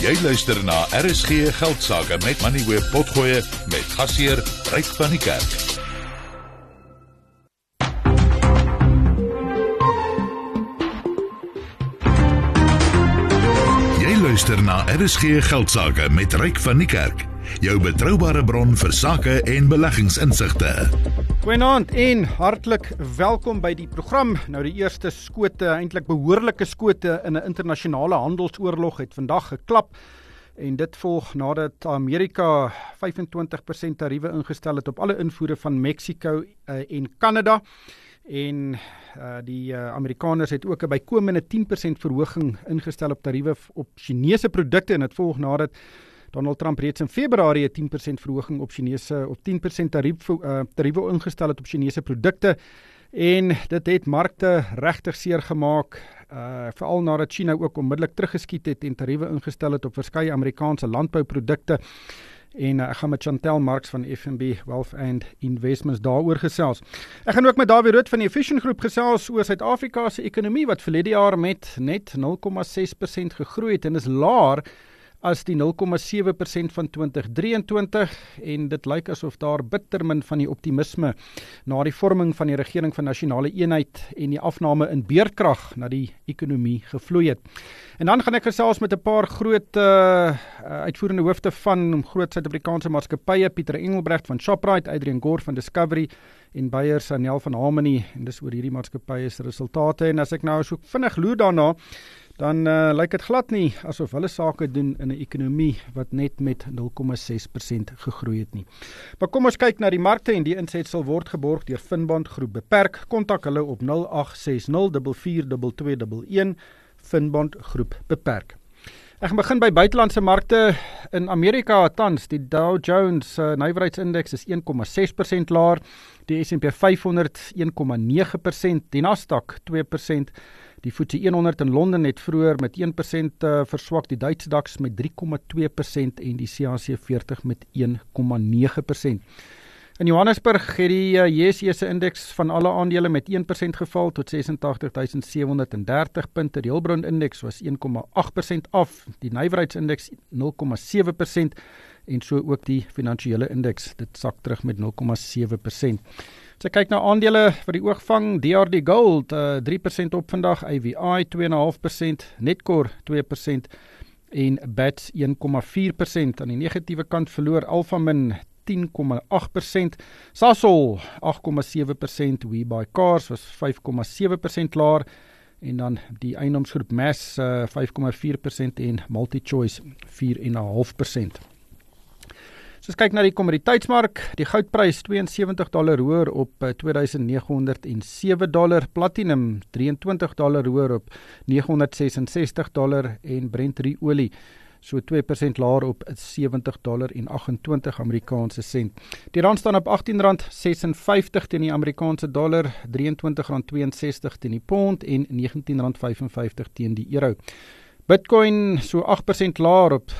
Jy luister na RSG Geldsaake met Moneyweb Potgoe met gasheer Ryk van die Kerk. Jy luister na RSG Geldsaake met Ryk van die Kerk. Jou betroubare bron vir sake en beleggingsinsigte. Goeienaand en hartlik welkom by die program. Nou die eerste skote, eintlik behoorlike skote in 'n internasionale handelsoorlog het vandag geklap. En dit volg nadat Amerika 25% tariewe ingestel het op alle invoere van Mexico en Canada. En die Amerikaners het ook 'n bykomende 10% verhoging ingestel op tariewe op Chinese produkte, en dit volg nadat Donald Trump reeds in Februarie 'n 10% verhoging op 10% tariewe ingestel het op Chinese produkte. En dit het markte regtig seer gemaak, veral nadat China ook onmiddellik teruggeskiet het en tariewe ingestel het op verskeie Amerikaanse landbouprodukte. En ek gaan met Chantel Marks van FNB Wealth and Investments daaroor gesels. Ek gaan ook met Dawie Rood van die Efficient Groep gesels oor Suid-Afrika se ekonomie wat verlede jaar met net 0,6% gegroei het en is laer as die 0,7% van 2023, en dit lyk asof daar bitter min van die optimisme na die vorming van die regering van nasionale eenheid en die afname in beerkrag na die ekonomie gevloei het. En dan gaan ek gesels met 'n paar groot uitvoerende hoofde van groot Suid-Afrikaanse maatskappye, Pieter Engelbrecht van Shoprite, Adrian Gore van Discovery en Beyers Anel van Harmony, en dis oor hierdie maatskappye se resultate. En as ek nou so vinnig loer daarna, dan lyk dit glad nie asof hulle sake doen in 'n ekonomie wat net met 0,6% gegroei het nie. Maar kom ons kyk na die markte, en die inset sal word geborg deur Finbond Groep Beperk. Kontak hulle op 0860442211, Finbond Groep Beperk. Ek gaan begin by buitelandse markte. In Amerika tans, die Dow Jones nywerheidsindeks is 1,6% laer, die S&P 500 1,9%, die Nasdaq 2%, die FTSE 100 in Londen het vroeër met 1% verswak, die Duitse DAX met 3,2% en die CAC 40 met 1,9%. In Johannesburg het die JSE se indeks van alle aandele met 1% geval tot 86.730 punte. Die Hulbron indeks was 1,8% af, die nywerheidsindeks 0,7% en so ook die finansiële indeks. Dit sak terug met 0,7%. As ek kyk na aandele vir die oog vang, DRD Gold 3% op vandag, AVI 2,5%, Netcor 2% en BATS 1,4%. Aan die negatiewe kant verloor Alphamin 10,8%, Sasol 8,7%, WeBuyCars was 5,7% laer, en dan die eiendomsgroep Mass 5,4% en MultiChoice 4,5%. So as kyk na die kommoditeitsmark, die goudprys $72 hoër op $2,907, platinum $23 hoër op $966 en Brent olie so 2% laer op $70.28 Amerikaanse sent. Die rand staan op R18.56 teen die Amerikaanse dollar, R23.62 teen die pond en R19.55 teen die euro. Bitcoin so 8% laer op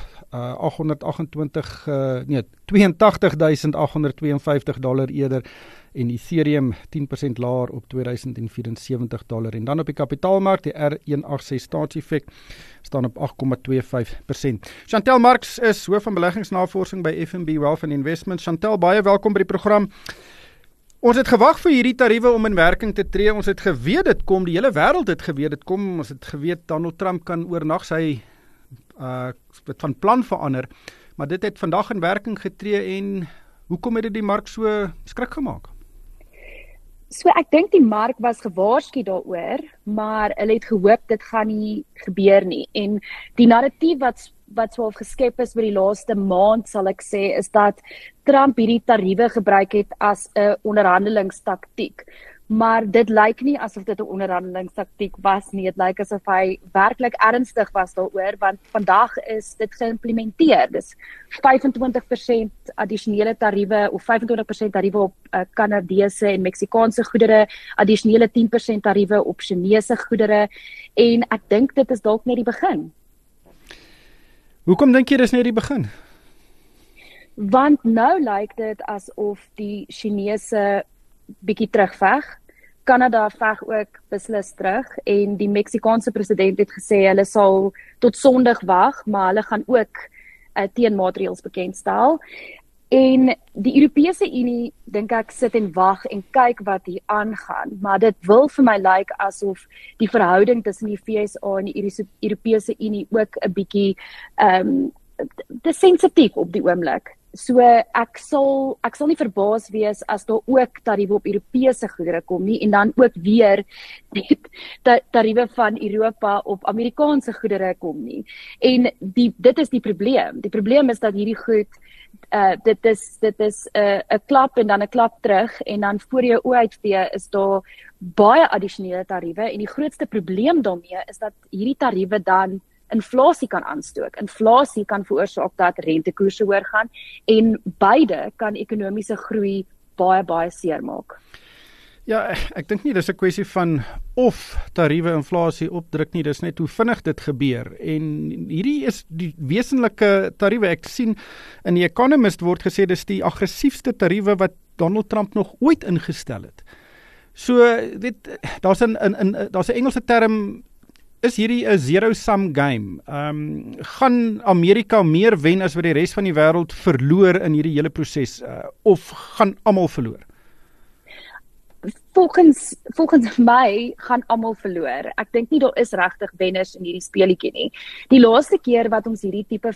$82.852 eerder, en Ethereum 10% laer op $2074. En dan op die kapitaalmark, die R186 staatseffek staan op 8,25%. Chantel Marks is hoof van beleggingsnavorsing by FNB Wealth and Investments. Chantel, baie welkom by die program. Ons het gewag vir hierdie tariewe om in werking te tree. Ons het geweet dit kom, die hele wêreld het geweet dit kom. Ons het geweet Donald Trump kan oornag sy van plan verander, maar dit het vandag in werking getree, en hoekom het dit die mark so skrik gemaak? So ek dink die mark was gewaarsku daaroor, maar hulle het gehoop dit gaan nie gebeur nie. En die narratief wat so geskep is oor die laaste maand, sal ek sê, is dat Trump hierdie tariewe gebruik het as 'n onderhandelingstaktiek. Maar dit lyk nie asof dit 'n onderhandelingstaktiek was nie. Dit lyk asof hy werklik ernstig was daaroor, want vandag is dit geïmplementeer. Dis 25% addisionele tariewe of 25% tariewe op Kanadese en Meksikaanse goedere, addisionele 10% tariewe op Chinese goedere, en ek dink dit is dalk net die begin. Hoekom dink jy dis net die begin? Want nou lyk dit asof die Chinese bietjie terugveg. Kanada veg ook beslis terug en die Meksikaanse president het gesê hulle sal tot Sondag wag, maar hulle gaan ook teenmaatreëls bekendstel. En die Europese Unie, dink ek, sit en wag en kyk wat hier aangaan, maar dit wil vir my lyk asof die verhouding tussen die VSA en die Europese Unie ook 'n bietjie dis sensitief op die oomblik. So ek sal nie verbaas wees as daar ook tariewe op Europese goedere kom nie en dan ook weer die tariewe van Europa op Amerikaanse goedere kom nie. En dit is die probleem. Die probleem is dat hierdie goed dit is 'n klap en dan 'n klap terug en dan voor jou oë uitvee is daar baie addisionele tariewe en die grootste probleem daarmee is dat hierdie tariewe dan inflasie kan aanstook. Inflasie kan veroorsaak dat rentekoerse hoër gaan en beide kan ekonomiese groei baie seermaak. Ja, ek dink nie dis 'n kwessie van of tariewe inflasie opdruk nie, dis net hoe vinnig dit gebeur. En hierdie is die wesenlike tariewe. Ek sien in die Economist word gesê dis die aggressiefste tariewe wat Donald Trump nog ooit ingestel het. So daar's 'n Engelse term, is hierdie 'n zero-sum game? Gaan Amerika meer wen as wat die res van die wêreld verloor in hierdie hele proses, of gaan almal verloor? Volgens my gaan almal verloor. Ek dink nie daar is regtig wenners in hierdie speletjie nie. Die laaste keer wat ons hierdie tipe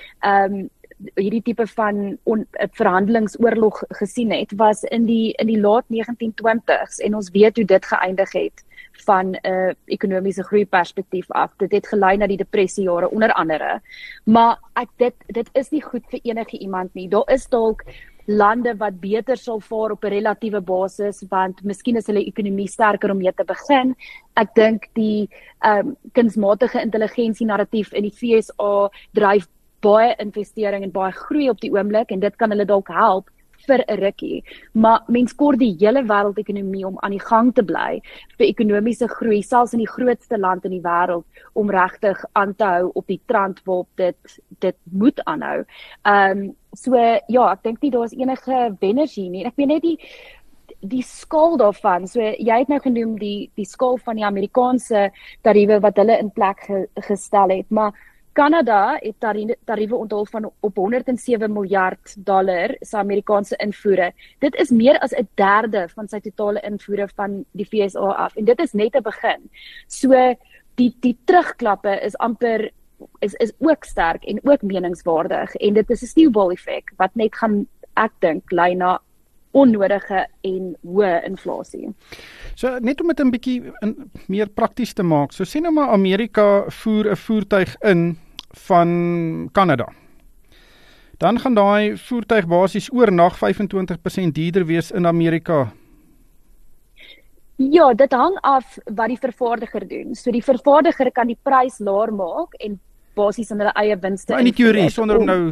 van verhandelingsoorlog gesien het, was in die laat 1920s en ons weet hoe dit geëindig het van 'n ekonomiese groeiperspektief af. Dit het gelei na die depressiejare onder andere. Maar dit is nie goed vir enige iemand nie. Daar is dalk lande wat beter sal vaar op 'n relatiewe basis, want miskien is hulle ekonomie sterker om mee te begin. Ek dink die kunsmatige intelligensie narratief in die VSA dryf baie investering en baie groei op die oomblik en dit kan hulle dalk help vir 'n rukkie. Maar mens kort die hele wêreldekonomie om aan die gang te bly vir ekonomiese groei, selfs in die grootste land in die wêreld, om regtig aan te hou op die trant waarop dit moet aanhou. So ja, ek dink nie daar is enige wenners hier nie. Ek weet net die skaal daarvan. So jy het nou genoem die skaal van die Amerikaanse tariewe wat hulle in plek gestel het, maar Kanada het tariewe onthul van op $107 miljard sy Amerikaanse invoere. Dit is meer as 1/3 van sy totale invoere van die VSA af en dit is net 'n begin. So die terugklappe is amper is ook sterk en ook meningswaardig en dit is 'n sneeubal effek wat net gaan, ek dink, lei na onnodige en hoë inflasie. So net om dit 'n bietjie meer prakties te maak. So sien nou maar Amerika voer 'n voertuig in van Kanada. Dan gaan daai voertuig basies oornag 25% duurder wees in Amerika. Ja, dit hang af wat die vervaardiger doen. So die vervaardiger kan die prys laer maak en basies in hulle eie winste. Maar in die teorie sonder om nou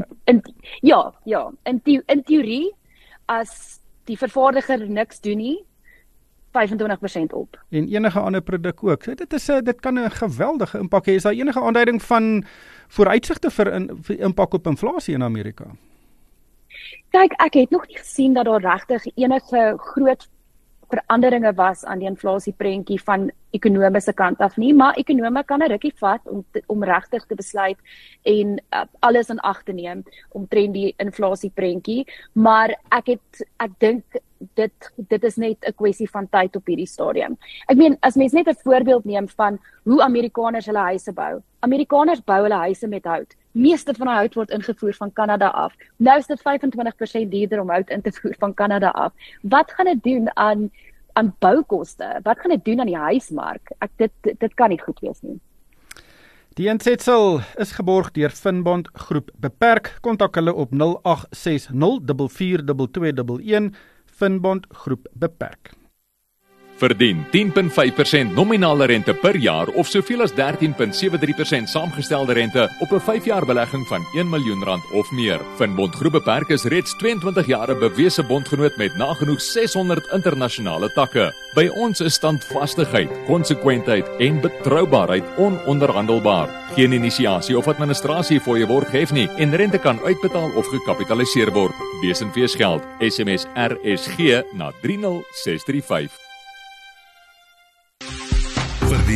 in teorie as die vervaardiger niks doen nie, 25% op. En enige ander produk ook. So dit kan 'n geweldige impak hê. Is daar enige aanduiding van vooruitsigte vir impak op inflasie in Amerika? Kyk, ek het nog nie gesien dat daar regtig enige groot veranderinge was aan die inflasieprentjie van ekonomiese kant af nie, maar ekonome kan 'n rukkie vat om regtig te besluit en alles in ag te neem omtrent die inflasieprentjie, maar ek dink dit is net 'n kwessie van tyd op hierdie stadium. Ek meen, as mens net 'n voorbeeld neem van hoe Amerikaners hulle huise bou. Amerikaners bou hulle huise met hout. Meeste van die hout word ingevoer van Kanada af. Nou is dit 25% duurder om hout in te voer van Kanada af. Wat gaan dit doen aan boukoste? Wat gaan dit doen aan die huismark? Dit kan nie goed wees nie. Die insetsel is geborg deur Finbond Groep Beperk. Kontak hulle op 0860 442211. Finbond Groep Beperk. Verdien 10.5% nominale rente per jaar of soveel as 13.73% saamgestelde rente op 'n 5-jaar belegging van R1 miljoen of meer. Finbond Groep Beperk is reeds 22 jaar 'n bewese bondgenoot met nagenoeg 600 internasionale takke. By ons is standvastigheid, konsekwentheid en betroubaarheid ononderhandelbaar. Geen inisiasie of administrasie vir jou word gehef nie en rente kan uitbetaal of gekapitaliseer word. Wees en wees geld. SMS RSG na 30635.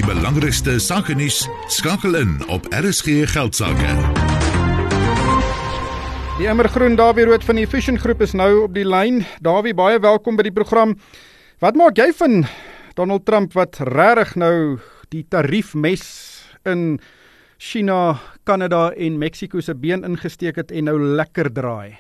belangrikste sakenuus skakel in op RSG Geldsaake. Die Immergroen Dawie Rood van die Efficient Groep is nou op die lyn. Dawie, baie welkom by die program. Wat maak jy van Donald Trump wat regtig nou die tariefmes in China, Kanada en Mexico se been ingesteek het en nou lekker draai?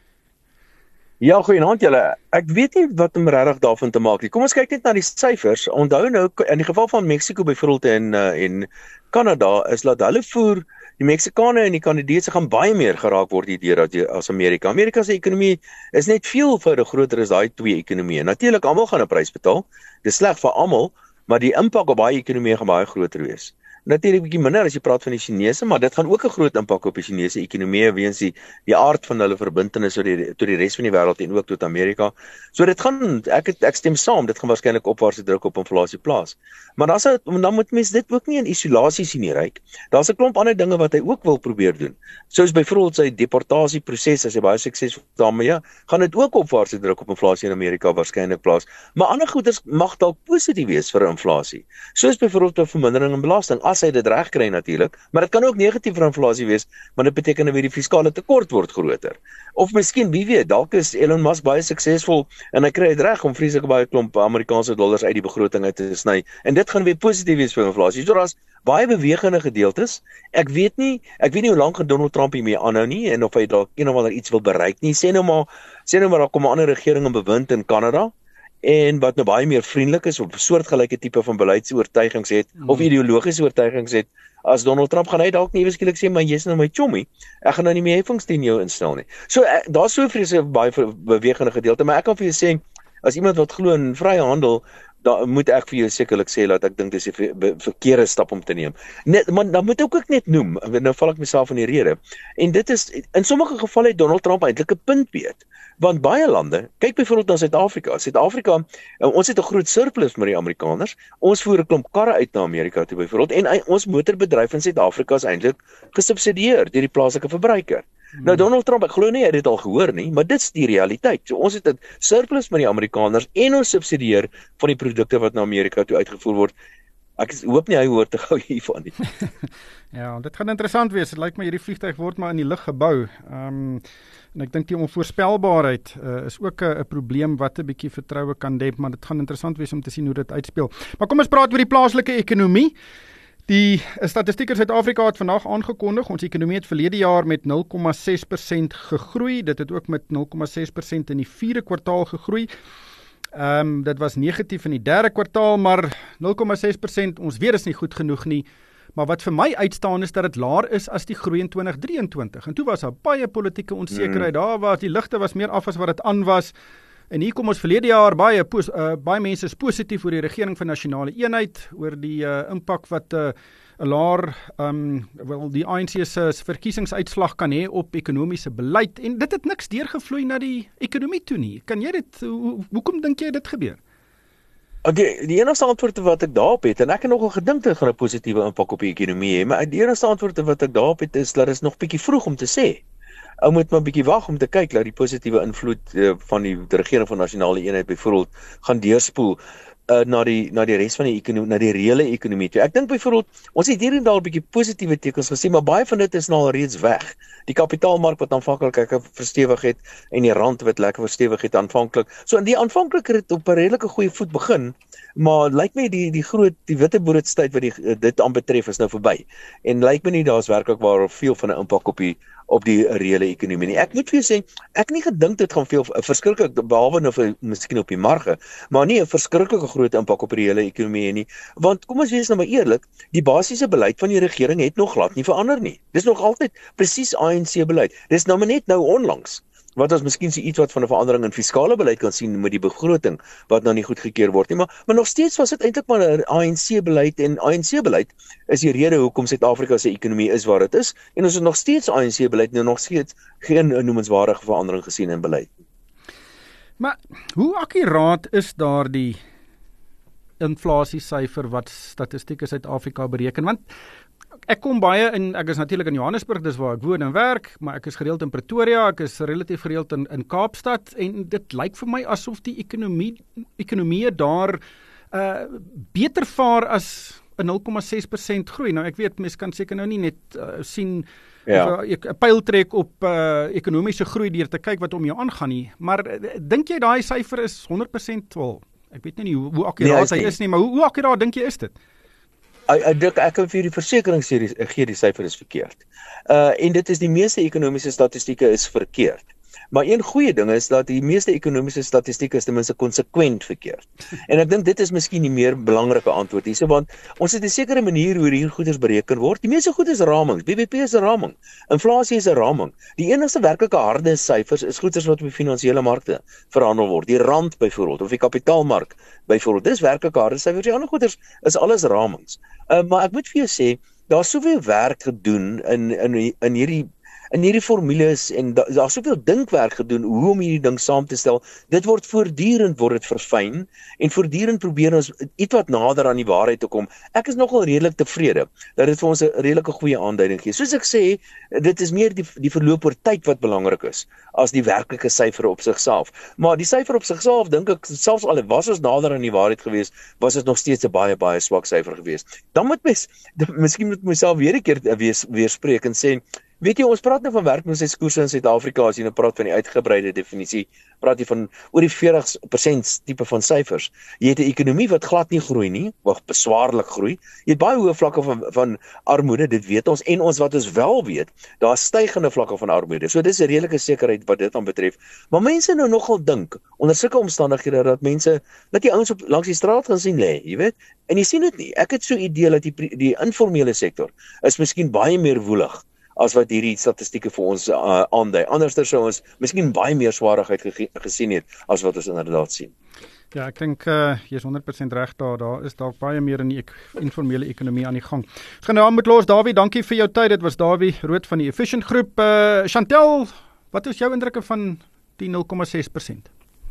Ja, goeienaand julle. Ek weet nie wat om regtig daarvan te maak nie. Kom ons kyk net na die syfers. Onthou nou, in die geval van Mexico byvoorbeeld en Kanada, is dat hulle voer, die Meksikane en die Kanadese gaan baie meer geraak word hierdeur as Amerika. Amerika se ekonomie is net veelvoudig groter as daai twee ekonomieë. Natuurlik, almal gaan 'n prys betaal. Dis sleg vir almal, maar die impak op baie ekonomieë gaan baie groter wees. Natuurlik bietjie minder as jy praat van die Chinese, maar dit gaan ook 'n groot impak op die Chinese ekonomie weens die aard van hulle verbintenis tot die res van die wêreld en ook tot Amerika. So dit gaan ek stem saam, dit gaan waarskynlik opwaartse druk op inflasie plaas. Maar dan moet mense dit ook nie in isolasie sien nie, Ryk. Daar's 'n klomp ander dinge wat hy ook wil probeer doen. Soos byvoorbeeld sy deportasieproses, as hy baie suksesvol daarmee, gaan dit ook opwaartse druk op inflasie in Amerika waarskynlik plaas. Maar ander goeders mag dalk positief wees vir inflasie. Soos byvoorbeeld 'n vermindering in belasting. As hy dit reg kry natuurlik, maar dit kan ook negatief vir inflasie wees, want dit beteken dat die fiskale tekort word groter. Of miskien, wie weet, dalk is Elon Musk baie suksesvol en hy kry dit reg om vreeslik baie klomp Amerikaanse dollars uit die begroting uit te sny, en dit gaan weer positief wees vir inflasie. So daar's baie bewegende gedeeltes. Ek weet nie hoe lank Donald Trump hiermee aanhou nie, en of hy dalk een of ander iets wil bereik nie. Sê nou maar daar kom 'n ander regering in bewind in Kanada, en wat nou baie meer vriendelik is, of 'n soortgelyke tipe van beleidsoortuigings het, of ideologiese oortuigings het, as Donald Trump, gaan hy dalk nie skielik sê, maar jy's nou my chommie, ek gaan nou nie meer heffings teen jou instel nie. So, daar's so vreeslik baie bewegende gedeelte, maar ek kan vir jou sê, as iemand wat glo in vrye handel, dan moet ek vir jou sekerlik sê dat ek dink dis 'n verkeerde stap om te neem. Maar dan moet ek ook net noem, nou val ek myself in die rede, en dit is, in sommige gevalle het Donald Trump eintlik 'n punt weet, want baie lande, kyk byvoorbeeld na Suid-Afrika, ons het 'n groot surplus met die Amerikaners, ons voer 'n klomp karre uit na Amerika toe byvoorbeeld, en ons motorbedryf in Suid-Afrika is eintlik gesubsidieer deur die plaaslike verbruiker. Nou Donald Trump, ek glo nie hy het dit al gehoor nie, maar dit is die realiteit. So ons het 'n surplus met die Amerikaners en ons subsidieer van die produkte wat na Amerika toe uitgevoer word. Ek hoop nie hy hoor te gou hiervan nie. Ja, dit gaan interessant wees. Dit lyk my hierdie vliegtuig word maar in die lug gebou. En ek dink die onvoorspelbaarheid is ook 'n probleem wat 'n bietjie vertroue kan dep, maar dit gaan interessant wees om te sien hoe dit uitspeel. Maar kom ons praat oor die plaaslike ekonomie. Die Statistiek Suid-Afrika het vandag aangekondig, ons ekonomie het verlede jaar met 0,6% gegroei, dit het ook met 0,6% in die 4de kwartaal gegroei. Dit was negatief in die 3de kwartaal, maar 0,6%, ons weet is nie goed genoeg nie. Maar wat vir my uitstaan is dat dit laer is as die groei in 2023. En toe was daar baie politieke onsekerheid, daar was die ligte was meer af as wat dit aan was. En hier kom ons verlede jaar baie mense is positief oor die regering van nasionale eenheid, oor die impak wat 'n laer die ANC se verkiesingsuitslag kan hê op ekonomiese beleid, en dit het niks deurgevloei na die ekonomie toe nie. Kan jy dit, hoekom dink jy dit gebeur? Okay, die enigste antwoord wat ek daarop het, en ek het nogal gedink dit gaan 'n positiewe impak op die ekonomie hê, maar die enigste antwoord wat ek daarop het is dat dit is nog bietjie vroeg om te sê. Ou moet maar 'n bietjie wag om te kyk dat die positiewe invloed van die regering van nasionale eenheid byvoorbeeld gaan deurspoel na die res van die ekonomie, na die reële ekonomie toe. Ek dink byvoorbeeld, ons het hier en daar 'n bietjie positiewe tekens gesien, maar baie van dit is nou al reeds weg. Die kapitaalmark wat aanvanklik lekker verstewig het, en die rand wat lekker verstewig het aanvanklik. So in die aanvanklik het dit op 'n redelike goeie voet begin, maar lyk my die Witbroodstyd wat dit aanbetref is nou verby. En lyk my nie daar's werklik waar veel van 'n impak op die reële ekonomie nie. Ek moet vir jou sê, ek nie gedink dit gaan veel verskriklik, behalwe nou miskien op die marge, maar nie 'n verskriklike groot impak op die reële ekonomie nie, want kom ons wees nou maar eerlik, die basiese beleid van die regering het nog glad nie verander nie. Dis nog altyd presies ANC beleid. Dis nou maar net nou onlangs wat ons miskien so iets wat van 'n verandering in fiskale beleid kan sien met die begroting wat nou nie goedgekeur word nie, maar nog steeds was dit eintlik maar 'n ANC beleid, en ANC beleid is die rede hoekom Suid-Afrika se ekonomie is waar dit is, en ons het nog steeds ANC beleid, en nog steeds geen noemenswaardige verandering gesien in beleid. Maar hoe akkuraat is daardie inflasiesyfer wat Statistiek Suid-Afrika bereken? Want ek kom baie in, ek is natuurlik in Johannesburg, dis waar ek woon en werk, maar ek is gereeld in Pretoria, ek is relatief gereeld in Kaapstad, en dit lyk vir my asof die ekonomie daar beter vaar as 'n 0,6% groei. Nou ek weet mense kan seker nou nie net sien Ja. 'n pyl trek op ekonomiese groei deur te kyk wat om jou aangaan nie, maar dink jy daai syfer is 100% wel? Ek weet nie hoe akkuraat hy is nie, maar hoe akkuraat dink jy is dit? Ek kan vir die versekering gee die syfer is verkeerd. En dit is die meeste ekonomiese statistieke is verkeerd. Maar een goeie ding is dat die meeste ekonomiese statistieke is ten minste konsekwent verkeerd. En ek dink dit is miskien die meer belangrike antwoord hierso, want ons het 'n sekere manier hoe hierdie goeders bereken word. Die meeste goed is ramings. BBP is 'n raming. Inflasie is 'n raming. Die enigste werklike harde syfers is goeders wat op die finansiële markte verhandel word. Die rand byvoorbeeld of die kapitaalmark byvoorbeeld. Dis werklike harde syfers. Die ander goeders is alles ramings. Maar ek moet vir jou sê, daar's soveel werk gedoen in hierdie formules en daar's soveel dinkwerk gedoen hoe om hierdie ding saam te stel. Dit word voortdurend verfyn en voortdurend probeer ons ietwat nader aan die waarheid te kom. Ek is nogal redelik tevrede dat dit vir ons 'n redelike goeie aanduiding gee. Soos ek sê, dit is meer die verloop oor tyd wat belangrik is as die werklike syfer op sigself. Maar die syfer op sigself dink ek selfs al was ons nader aan die waarheid geweest, was dit nog steeds 'n baie swak syfer geweest. Dan moet miskien moet myself weer 'n keer weerspreek en sê, weet jy, ons praat nou van werkloosheidskoerse in Suid-Afrika, as jy nou praat van die uitgebreide definisie, praat jy van oor die 40% tipe van syfers. Jy het 'n ekonomie wat glad nie groei nie, of beswaarlik groei. Jy het baie hoë vlakke van armoede, dit weet ons, en wat ons wel weet, daar is stygende vlakke van armoede. So dis 'n redelike sekerheid wat dit aan betref. Maar mense nou nogal dink, onder sulke omstandighede, dat die ouens langs die straat gaan sien lê, jy weet, en jy sien dit nie. Ek het so 'n idee dat die informele sektor is miskien baie meer woelig as wat hierdie statistieke vir ons aandui. Anderster sou ons miskien baie meer swaarigheid gesien het as wat ons inderdaad sien. Ja, ek dink jy is 100% reg daar is dalk baie meer in die informele ekonomie aan die gang. Ons gaan nou moet los. Dawie, dankie vir jou tyd. Dit was Dawie Rood van die Efficient Groep. Chantel, wat is jou indrukke van die 0,6%?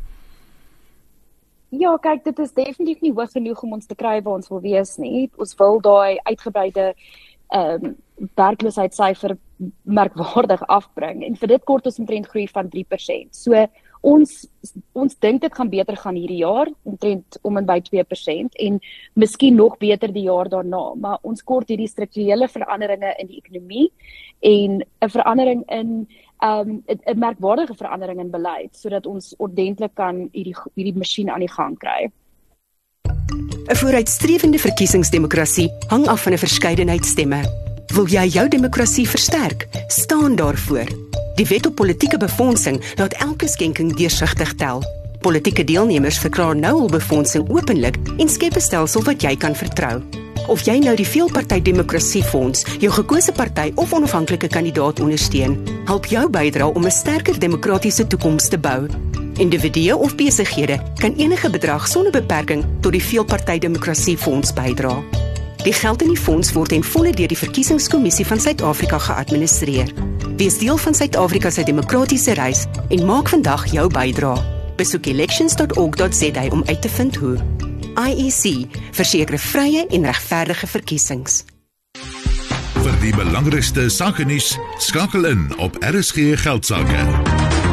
Ja, kyk, dit is definitief nie hoog genoeg om ons te kry waar ons wil wees nie. Ons wil daai uitgebreide werkloosheidssyfer merkwaardig afbring en vir dit kort ons omtrent groei van 3%. So ons dink dit gaan beter gaan hierdie jaar, omtrent om en by 2% en miskien nog beter die jaar daarna, maar ons kort hierdie strukturele veranderinge in die ekonomie en 'n verandering in 'n merkwaardige verandering in beleid sodat ons ordentlik kan hierdie masjien aan die gang kry. 'n Vooruitstrevende verkiesingsdemokrasie hang af van 'n verskeidenheid stemme. Wil jy jou demokrasie versterk? Staan daarvoor. Die wet op politieke befondsing laat elke skenking deursigtig tel. Politieke deelnemers verklaar nou hul befondsing openlik en skep 'n stelsel wat jy kan vertrou. Of jy nou die Veelparty Demokrasiefonds, jou gekose party of onafhanklike kandidaat ondersteun, help jou bydra om 'n sterker demokratiese toekoms te bou. Individue of besighede kan enige bedrag sonder beperking tot die Veelparty Demokrasiefonds bydra. Die geld in die fonds word ten volle deur die Verkiesingskommissie van Suid-Afrika geadministreer. Wees deel van Suid-Afrika se demokratiese reis en maak vandag jou bydra. Besoek elections.org.za om uit te vind hoe. IEC, verseker vrye en regverdige verkiesings. Vir die belangrikste sakenuus, skakel in op RSG Geldsaake.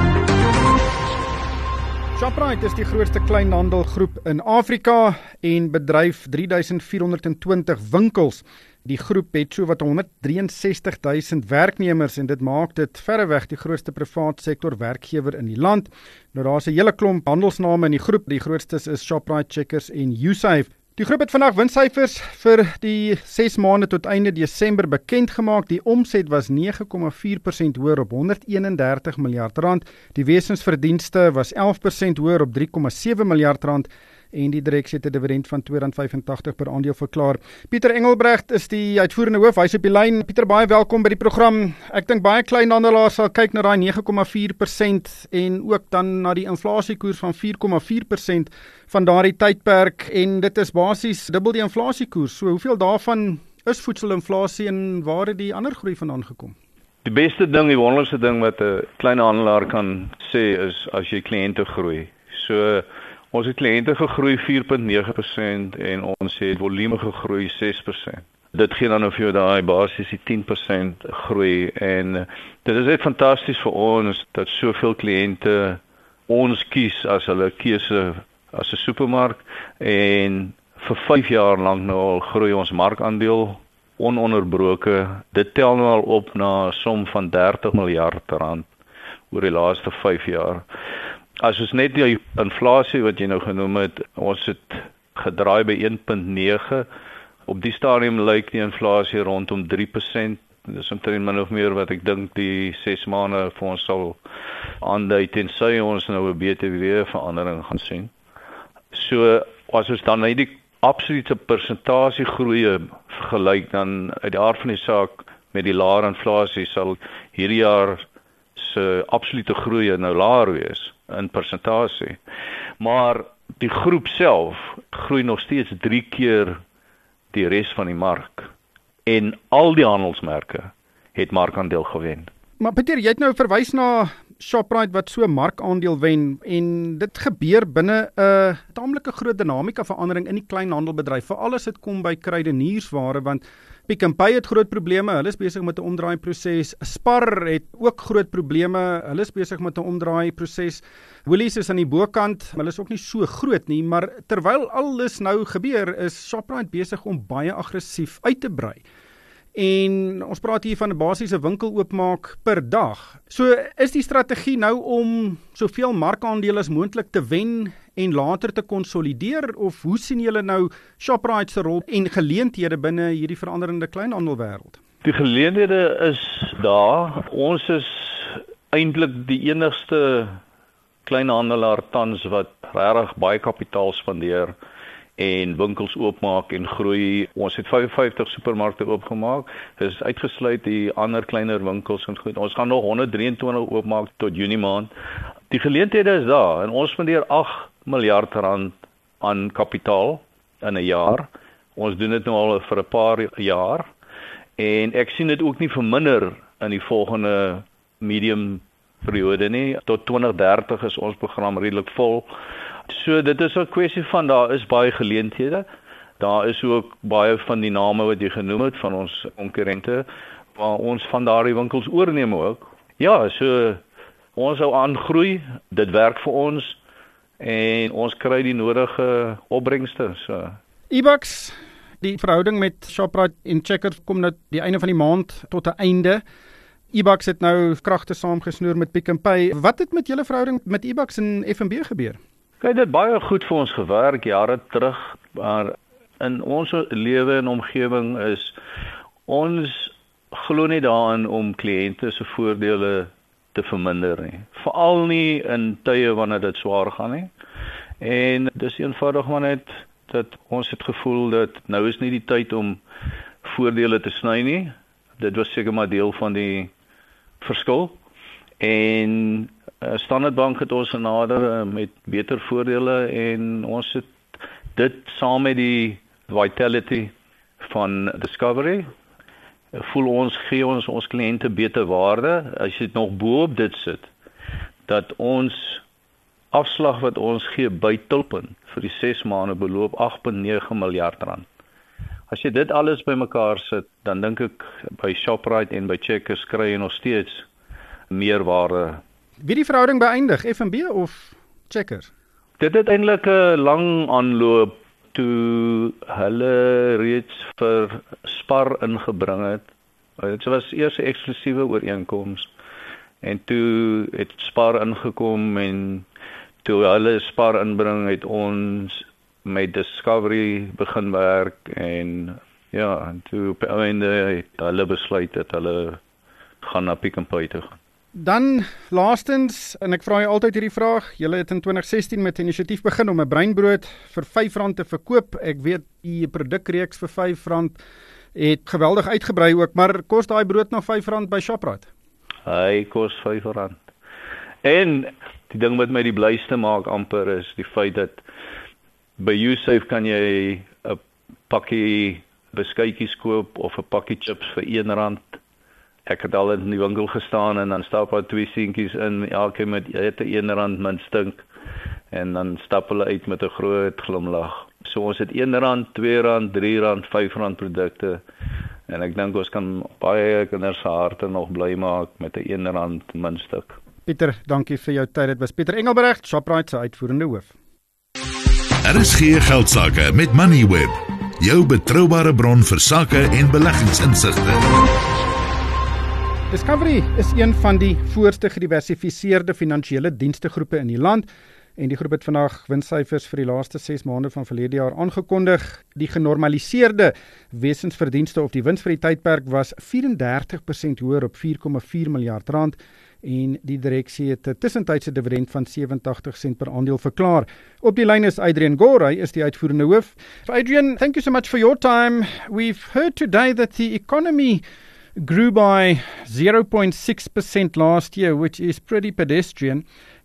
Shoprite is die grootste kleinhandelgroep in Afrika en bedryf 3420 winkels. Die groep het so wat 163,000 werknemers en dit maak dit verreweg die grootste privaat sektor werkgewer in die land. Nou daar's 'n hele klomp handelsname in die groep. Die grootstes is Shoprite, Checkers en Usave. Die groep het vandag winssyfers vir die 6 maande tot einde Desember bekend gemaak. Die omset was 9,4% hoër op 131 miljard rand. Die wesensverdienste was 11% hoër op 3,7 miljard rand. En die direksie het 'n dividend van R2.85 per aandeel verklaar. Pieter Engelbrecht is die uitvoerende hoof, hy's op die lyn. Pieter, baie welkom by die program. Ek dink baie kleinhandelaars sal kyk na daai 9,4% en ook dan na die inflasiekoers van 4,4% van daardie tydperk en dit is basies dubbel die inflasiekoers. So hoeveel daarvan is voedselinflasie en waar het die ander groei vandaan gekom? Die beste ding, die wonderlikste ding wat 'n klein handelaar kan sê is as jy kliënte groei. So ons het kliënte gegroei 4,9% en ons het volume gegroei 6%. Dit gee dan nou vir jou daai basies die 10% groei en dit is net fantasties vir ons dat soveel kliënte ons kies as hulle keuse as 'n supermark en vir 5 jaar lank nou al groei ons markandeel ononderbroke. Dit tel nou al op na 'n som van 30 miljard rand oor die laaste 5 jaar. As ons net die inflasie wat jy nou genoem het, ons het gedraai by 1.9. Op die stadium lyk die inflasie rondom 3%. Dis omtrent min of meer wat ek dink die 6 maande vir ons sal aandui tensy ons nou 'n BTW verandering gaan sien. So as ons dan net die absolute persentasie groei vergelyk, dan uit die aard van die saak met die laer inflasie sal hierdie jaar se absolute groei nou laer wees in persentasie. Maar die groep self groei nog steeds 3 keer die res van die mark. En al die handelsmerke het markandeel gewen. Maar Pieter, jy het nou verwys na Shoprite wat so markandeel wen en dit gebeur binne 'n taamlike groot dinamika verandering in die kleinhandelbedryf, veral as dit kom by kruideniersware, want Pick n Pay het groot probleme, hulle is besig met 'n omdraaiproses. Spar het ook groot probleme, hulle is besig met 'n omdraaiproses. Woolies is aan die bokant, hulle is ook nie so groot nie, maar terwyl alles nou gebeur, is Shoprite besig om baie aggressief uit te brei. En ons praat hier van 'n basiese winkel oopmaak per dag. So is die strategie nou om soveel markandele as moontlik te wen en later te konsolideer, of hoe sien julle nou Shoprite se rol en geleenthede binne hierdie veranderende kleinhandelwêreld? Die geleenthede is daar. Ons is eintlik die enigste kleinhandelaar tans wat regtig baie kapitaal spandeer en winkels oopmaak en groei. Ons het 55 supermarkte oopgemaak. Dit is uitgesluit die ander kleiner winkels en goed. Ons gaan nog 123 oopmaak tot Junie maand. Die geleenthede is daar en ons spandeer 8 miljard rand aan kapitaal in 'n jaar. Ons doen dit nou al vir 'n paar jaar en ek sien dit ook nie verminder in die volgende medium periode nie. Tot 2030 is ons program redelik vol. So dit is 'n kwessie van daar is baie geleenthede. Daar is ook baie van die name wat jy genoem het van ons konkurrente waar ons van daardie winkels oorneem ook. Ja, so ons sou aangroei. Dit werk vir ons en ons kry die nodige opbrengste. So eBucks, die verhouding met Shoprite en Checkers kom nou die einde van die maand tot 'n einde. eBucks het nou kragte saamgesnoer met Pick n Pay. Wat het met julle verhouding met eBucks en F&B gebeur? Kyk, dit het baie goed vir ons gewerk jare terug, maar in ons lewe en omgewing is ons glo nie daarin om kliënte se voordele te verminder nie. Veral nie in tye wanneer dit swaar gaan nie. En dis eenvoudig maar net dat ons het gevoel dat nou is nie die tyd om voordele te sny nie. Dit was seker maar deel van die verskil. En Standard Bank het ons genader met beter voordele en ons het dit saam met die vitality van Discovery voel ons gee ons kliënte beter waarde as jy nog bo-op dit sit dat ons afslag wat ons gee by Tulpen vir die 6 maande beloop 8.9 miljard rand. As jy dit alles bymekaar sit, dan dink ek by Shoprite en by Checkers kry jy nog steeds meer waarde. Wie die verhouding beëindig, F&B of Checkers? Dit het eintlik 'n lang aanloop toe hulle reeds vir Spar ingebring het. Dit was eers 'n eksklusiewe ooreenkoms en toe het Spar ingekom en toe hulle Spar inbring het ons met Discovery begin werk en ja, en toe op einde het hulle besluit dat hulle gaan na Pick n Pay toe gaan. Dan laastens, en ek vra jy altyd hierdie vraag, julle het in 2016 met 'n inisiatief begin om 'n breinbrood vir R5 te verkoop. Ek weet die produkreeks vir R5 het geweldig uitgebrei ook, maar kos daai brood nog R5 by Shoprite? Hy kos R5. En die ding wat my die blyste maak amper is die feit dat by YouSafe kan jy 'n pakkie beskuitjies koop of 'n pakkie chips vir R1. Ek het al in die winkel gestaan en dan stap daar 2 seentjies in, elke met R1 minstink en dan stap hulle uit met 'n groot glimlag. So ons het R1, R2, R3, R5 produkte en ek dink ons kan baie kinders se harte nog bly maak met 'n R1 minsstuk. Pieter, dankie vir jou tyd. Dit was Pieter Engelbrecht, Shoprite se uitvoerende hoof. RSG Geldsaake met Moneyweb, jou betroubare bron vir sake en beleggingsinsigte. Discovery is een van die voorste gediversifiseerde finansiële dienstegroepe in die land en die groep het vandag winssyfers vir die laaste 6 maande van verlede jaar aangekondig. Die genormaliseerde wesensverdienste of die wins vir die tydperk was 34% hoër op 4,4 miljard rand en die direksie het 'n tussentydse dividend van 87 sent per aandeel verklaar. Op die lyn is Adrian Gore, hy is die uitvoerende hoof. Adrian, thank you so much for your time. We've heard today that the economy grew by 0.6% last year, which is pretty pedestrian.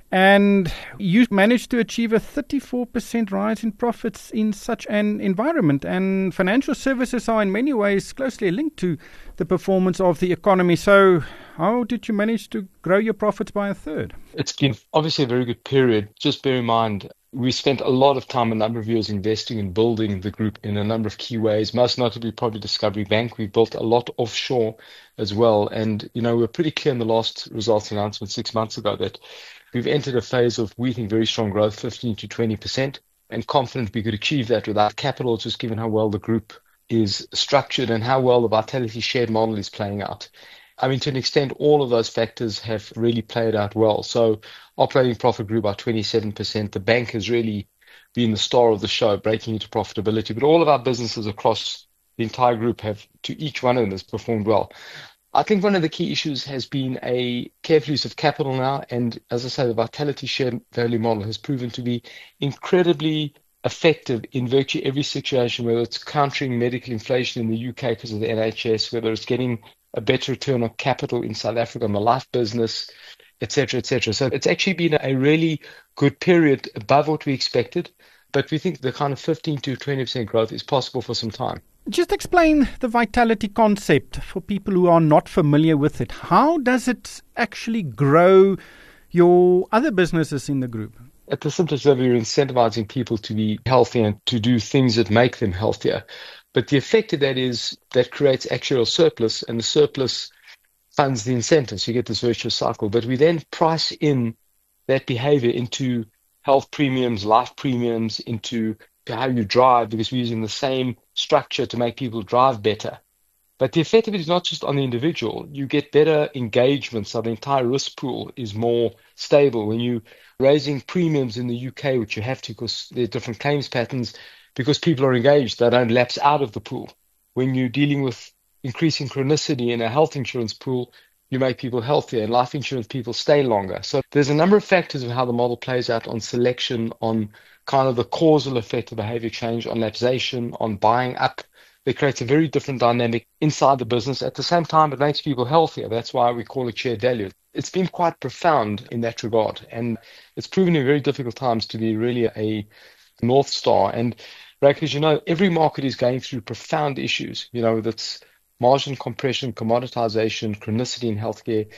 And you managed to achieve a 34% rise in profits in such an environment. And financial services are in many ways closely linked to the performance of the economy. So how did you manage to grow your profits by a third? It's been obviously a very good period. Just bear in mind, we spent a lot of time, a number of years investing in building the group in a number of key ways, most notably probably Discovery Bank. We built a lot offshore as well. And, we're pretty clear in the last results announcement 6 months ago that we've entered a phase of, we think, very strong growth, 15 to 20%, and confident we could achieve that without capital, just given how well the group is structured and how well the Vitality shared model is playing out. I mean, to an extent, all of those factors have really played out well. So operating profit grew by 27%. The bank has really been the star of the show, breaking into profitability. But all of our businesses across the entire group have, to each one of them, has performed well. I think one of the key issues has been a careful use of capital now. And as I say, the Vitality shared value model has proven to be incredibly effective in virtually every situation, whether it's countering medical inflation in the UK because of the NHS, whether it's getting a better return on capital in South Africa on the life business, etc., etc. So it's actually been a really good period above what we expected. But we think the kind of 15 to 20% growth is possible for some time. Just explain the Vitality concept for people who are not familiar with it. How does it actually grow your other businesses in the group? At the simplest level, you're incentivizing people to be healthy and to do things that make them healthier. But the effect of that is that creates actuarial surplus, and the surplus funds the incentives. You get this virtuous cycle. But we then price in that behavior into health premiums, life premiums, into how you drive, because we're using the same structure to make people drive better. But the effect of it is not just on the individual. You get better engagement, so the entire risk pool is more stable. When you're raising premiums in the UK, which you have to because there are different claims patterns, because people are engaged, they don't lapse out of the pool. When you're dealing with increasing chronicity in a health insurance pool, you make people healthier, and life insurance people stay longer. So there's a number of factors of how the model plays out on selection, on kind of the causal effect of behavior change, on lapsation, on buying up. It creates a very different dynamic inside the business. At the same time, it makes people healthier. That's why we call it shared value. It's been quite profound in that regard. And it's proven in very difficult times to be really a North Star. And Rakesh, every market is going through profound issues, that's margin compression, commoditization, chronicity in healthcare,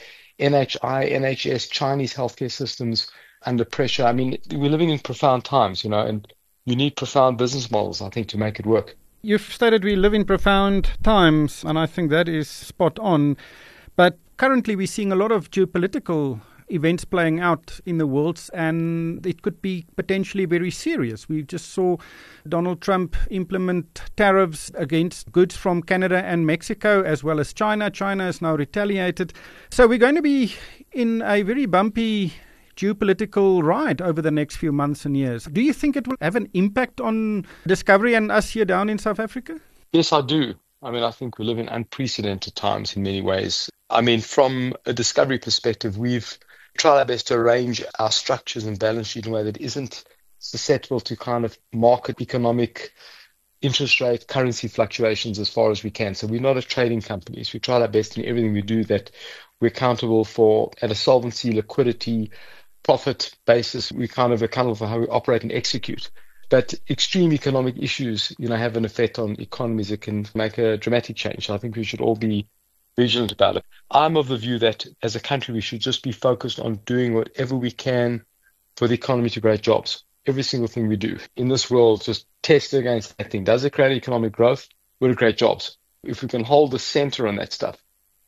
NHI, NHS, Chinese healthcare systems under pressure. I mean, we're living in profound times, and you need profound business models, I think, to make it work. You've stated we live in profound times, and I think that is spot on. But currently we're seeing a lot of geopolitical events playing out in the world, and it could be potentially very serious. We just saw Donald Trump implement tariffs against goods from Canada and Mexico, as well as China. China has now retaliated. So we're going to be in a very bumpy geopolitical ride over the next few months and years. Do you think it will have an impact on Discovery and us here down in South Africa? Yes, I do. I mean, I think we live in unprecedented times in many ways. I mean, from a Discovery perspective, we've tried our best to arrange our structures and balance sheet in a way that isn't susceptible to kind of market economic interest rate, currency fluctuations as far as we can. So we're not a trading company. So we try our best in everything we do that we're accountable for at a solvency, liquidity, profit basis. We kind of accountable for how we operate and execute. But extreme economic issues, have an effect on economies that can make a dramatic change. So I think we should all be vigilant about it. I'm of the view that as a country, we should just be focused on doing whatever we can for the economy to create jobs. Every single thing we do in this world, just test against that thing. Does it create economic growth? Will it create jobs? If we can hold the center on that stuff,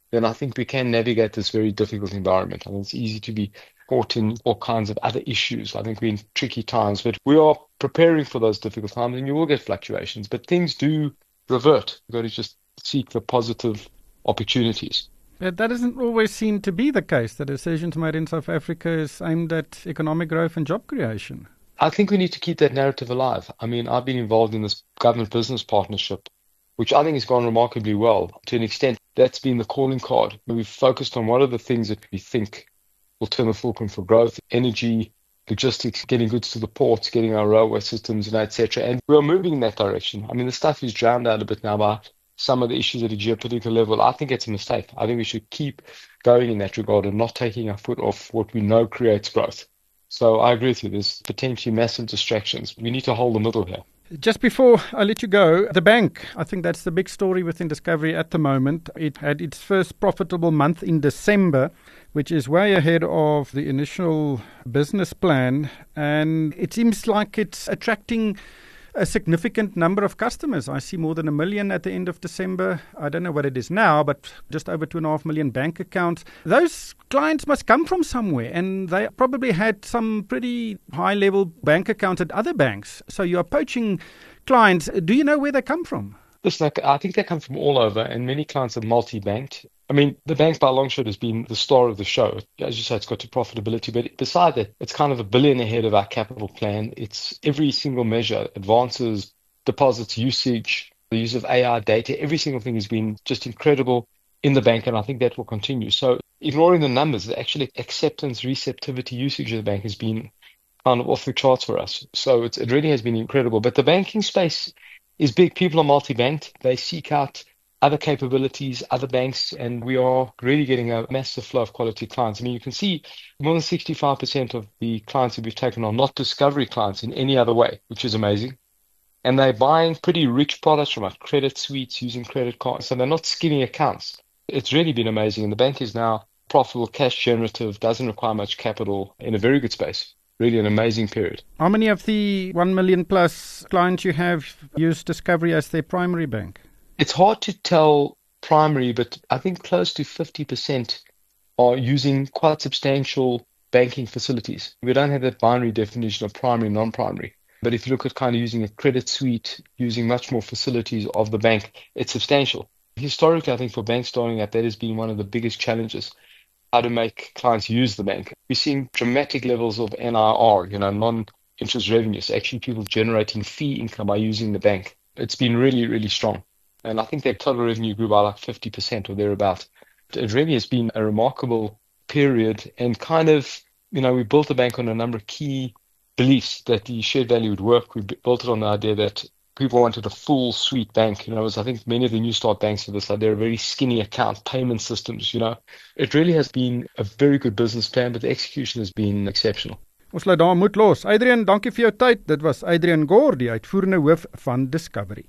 then I think we can navigate this very difficult environment. I mean, it's easy to be caught in all kinds of other issues. I think we're in tricky times, but we are preparing for those difficult times, and you will get fluctuations, but things do revert. You've got to just seek the positive opportunities. That doesn't always seem to be the case. The decisions made in South Africa is aimed at economic growth and job creation. I think we need to keep that narrative alive. I mean, I've been involved in this government-business partnership, which I think has gone remarkably well. To an extent, that's been the calling card. We've focused on what are the things that we think will turn the fulcrum for growth: energy, logistics, getting goods to the ports, getting our railway systems, etc. And we're moving in that direction. I mean, the stuff is drowned out a bit now by some of the issues at a geopolitical level. I think it's a mistake. I think we should keep going in that regard and not taking our foot off what we know creates growth. So I agree with you. There's potentially massive distractions. We need to hold the middle here. Just before I let you go, the bank, I think that's the big story within Discovery at the moment. It had its first profitable month in December, which is way ahead of the initial business plan. And it seems like it's attracting a significant number of customers. I see more than 1 million at the end of December. I don't know what it is now, but just over 2.5 million bank accounts. Those clients must come from somewhere, and they probably had some pretty high-level bank accounts at other banks. So you are poaching clients. Do you know where they come from? Listen, I think they come from all over, and many clients are multi-banked. I mean, the bank by a long shot has been the star of the show. As you say, it's got to profitability, but beside that, it's kind of $1 billion ahead of our capital plan. It's every single measure, advances, deposits, usage, the use of AI data, every single thing has been just incredible in the bank, and I think that will continue. So ignoring the numbers, the actual acceptance, receptivity, usage of the bank has been kind of off the charts for us. So it really has been incredible. But the banking space is big. People are multi-banked. They seek out other capabilities, other banks, and we are really getting a massive flow of quality clients. I mean, you can see more than 65% of the clients that we've taken are not Discovery clients in any other way, which is amazing. And they're buying pretty rich products from our credit suites, using credit cards, so they're not skinny accounts. It's really been amazing, and the bank is now profitable, cash generative, doesn't require much capital, in a very good space. Really an amazing period. How many of the 1 million plus clients you have use Discovery as their primary bank? It's hard to tell primary, but I think close to 50% are using quite substantial banking facilities. We don't have that binary definition of primary and non-primary. But if you look at kind of using a credit suite, using much more facilities of the bank, it's substantial. Historically, I think for banks starting up, that has been one of the biggest challenges, how to make clients use the bank. We're seeing dramatic levels of NIR, non-interest revenues, actually people generating fee income by using the bank. It's been really, really strong. And I think their total revenue grew by like 50% or thereabout. It really has been a remarkable period, and kind of, we built the bank on a number of key beliefs that the shared value would work. We built it on the idea that people wanted a full suite bank. I think many of the new start banks have this idea, very skinny account payment systems, It really has been a very good business plan, but the execution has been exceptional. Ons laat daar moet los. Adrian, dankie vir jou tyd. Dit was Adrian Gore, die uitvoerende hoof van Discovery.